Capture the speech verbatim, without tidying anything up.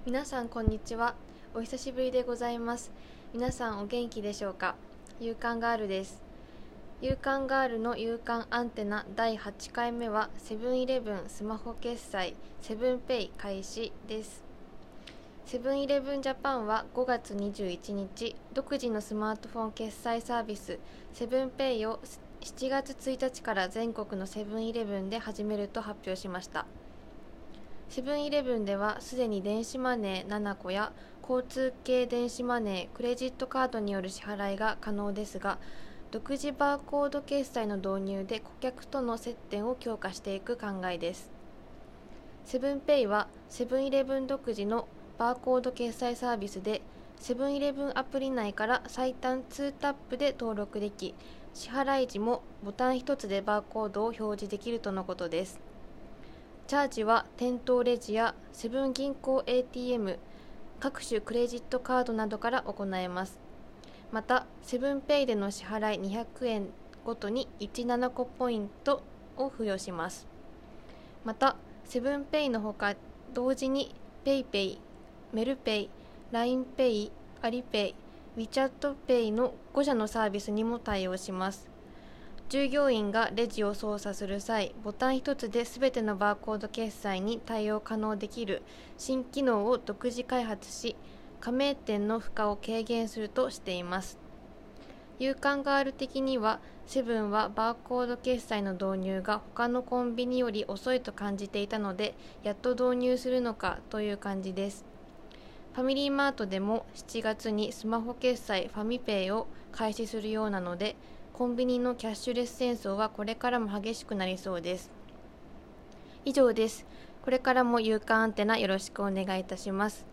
皆さんこんにちは。お久しぶりでございます。皆さんお元気でしょうか。夕刊ガールです。夕刊ガールの夕刊アンテナだいはちかいめはセブンイレブンスマホ決済セブンペイ開始です。セブンイレブンジャパンはごがつにじゅういちにち、独自のスマートフォン決済サービスセブンペイをしちがつついたちから全国のセブンイレブンで始めると発表しました。セブンイレブンではすでに電子マネーななこや交通系電子マネー、クレジットカードによる支払いが可能ですが、独自バーコード決済の導入で顧客との接点を強化していく考えです。セブンペイはセブンイレブン独自のバーコード決済サービスで、セブンイレブンアプリ内から最短にタップで登録でき、支払い時もボタンひとつでバーコードを表示できるとのことです。チャージは店頭レジやセブン銀行 エーティーエム、各種クレジットカードなどから行えます。また、セブンペイでの支払いにひゃくえんごとにじゅうななこポイントを付与します。また、セブンペイのほか、同時に PayPay、メルペイ、ラインペイ、アリペイ、WeChat Pay のごしゃのサービスにも対応します。従業員がレジを操作する際、ボタンひとつで全てのバーコード決済に対応可能できる新機能を独自開発し、加盟店の負荷を軽減するとしています。夕刊ガール的には、セブンはバーコード決済の導入が他のコンビニより遅いと感じていたので、やっと導入するのかという感じです。ファミリーマートでもしちがつにスマホ決済ファミペイを開始するようなので、コンビニのキャッシュレス戦争はこれからも激しくなりそうです。以上です。これからも夕刊アンテナよろしくお願いいたします。